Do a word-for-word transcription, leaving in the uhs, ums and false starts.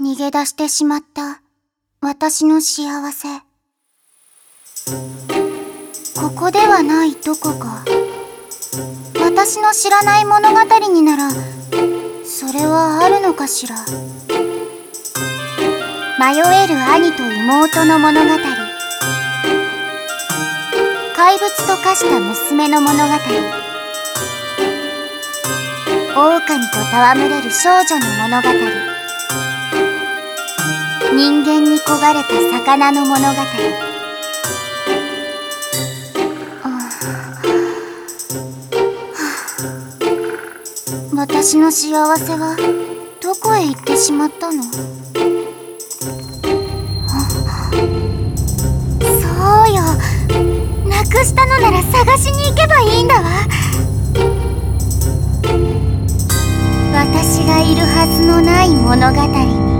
逃げ出してしまった私の幸せ。ここではないどこか、私の知らない物語にならそれはあるのかしら。迷える兄と妹の物語、怪物と化した娘の物語、狼と戯れる少女の物語、人間に焦がれた魚の物語。私の幸せはどこへ行ってしまったの？そうよ、なくしたのなら探しに行けばいいんだわ。私がいるはずのない物語に